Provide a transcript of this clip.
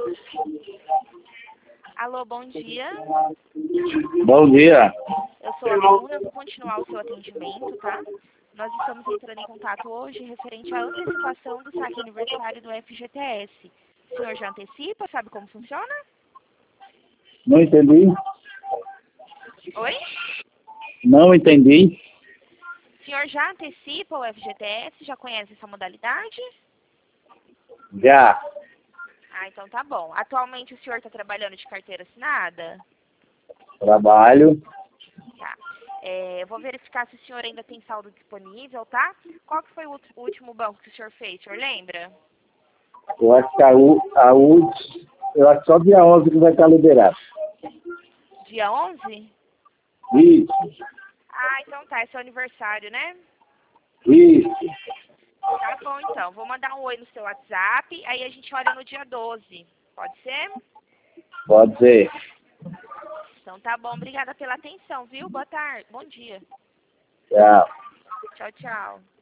Alô, bom dia. Bom dia. Eu sou a Bruna, eu vou continuar o seu atendimento, tá? Nós estamos entrando em contato hoje referente à antecipação do saque aniversário do FGTS. O senhor já antecipa? Sabe como funciona? Não entendi. Oi? Não entendi. O senhor já antecipa o FGTS? Já conhece essa modalidade? Já. Ah, então tá bom. Atualmente o senhor está trabalhando de carteira assinada? Trabalho. Tá. Eu vou verificar se o senhor ainda tem saldo disponível, tá? Qual que foi o último banco que o senhor fez? O senhor lembra? Eu acho que eu acho que só dia 11 que vai estar liberado. Dia 11? Isso. Ah, então tá. É seu aniversário, né? Isso. Tá bom, então. Vou mandar um oi no seu WhatsApp, aí a gente olha no dia 12. Pode ser? Pode ser. Então tá bom. Obrigada pela atenção, viu? Boa tarde. Bom dia. Tchau. Tchau, tchau.